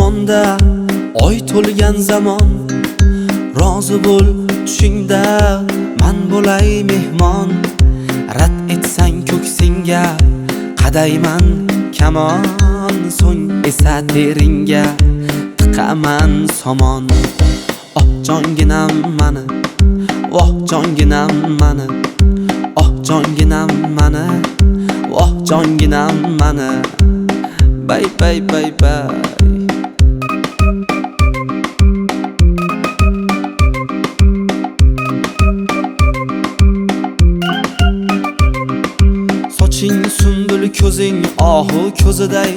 osmonda oy to'lgan zamon, rozi bo'l tushingda man bo'lay mehmon. Rad etsang ko'ksingga qadayman kamon, so'ng esa teringga tiqaman somon. Oh jonginam mani, oh jonginam mani, oh jonginam mani, oh jonginam mani. Bay bay bay bay. Soching sunbul, ko'zing ohu ko'ziday,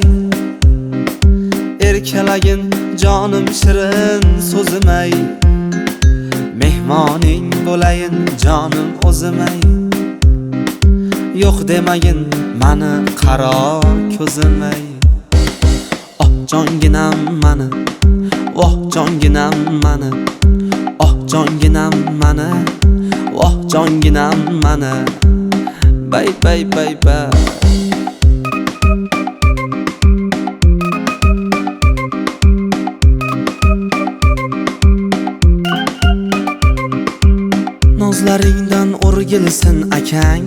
erkalagin jonim shirin so'zimay. Mehmoning bo'layin jonim o'zimay, yo'q demagin mani qaro ko'zimay. Oh jonginam mani, oh jonginam mani, oh jonginam mani, oh jonginam mani. Bay bay bay bay. Nozlaringdan o'rgilsin akang,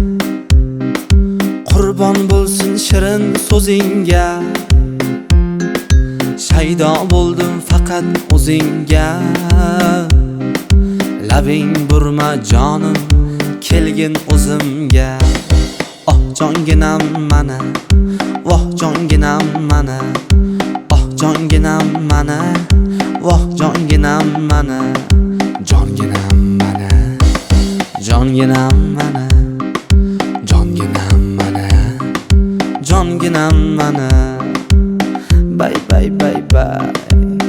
qurbon bo'lsin shirin so'zingga. Shaydo bo'ldim faqat o'zingga, labing burma jonim kelgin o'zimga. Oh jonginam mani, voh jonginam mani, oh jonginam mani, voh jonginam mani. Jonginam mani, jonginam mani, jonginam mani, jonginam mani. Bay bay bay bay.